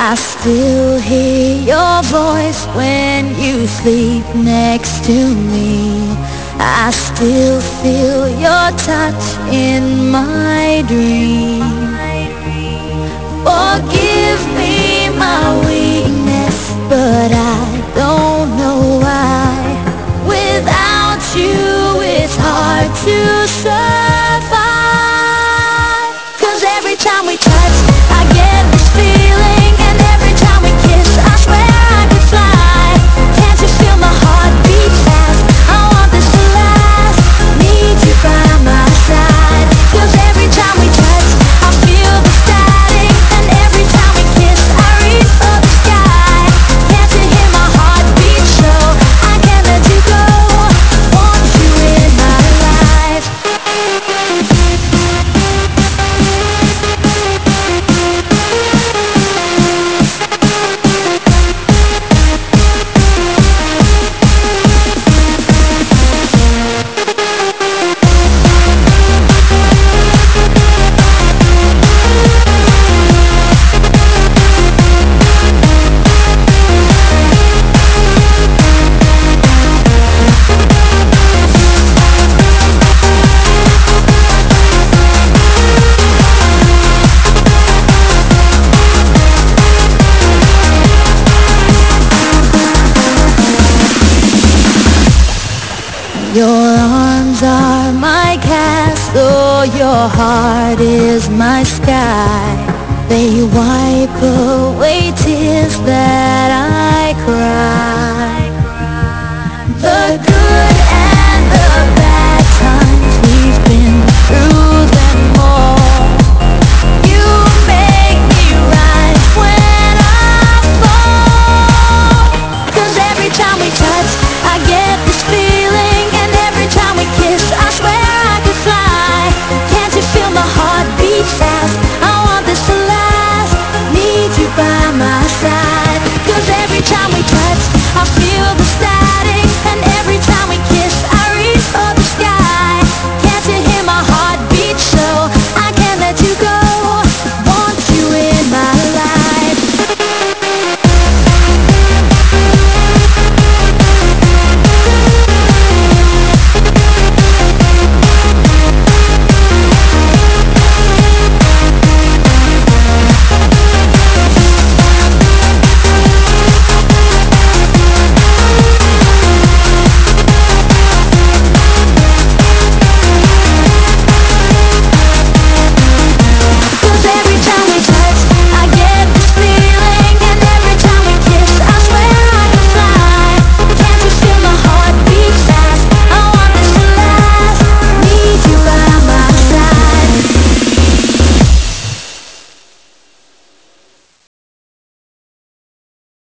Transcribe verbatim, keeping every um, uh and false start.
I still hear your voice when you sleep next to me. I still feel your touch in my dreams. Forgive me my weakness, but I don't know why. Without you it's hard to survive. 'Cause every time we touch I get this feeling, and every time we kiss I swear I could fly. Can't you feel my heart beat fast? I want this to last. Need you by my side. 'Cause every time we touch I feel the static, and every time we kiss I reach for the sky. Can't you hear my heart beat so I can't let you go? Want you in my life. Your arms are my castle, your heart is my sky. They wipe away tears that I cry.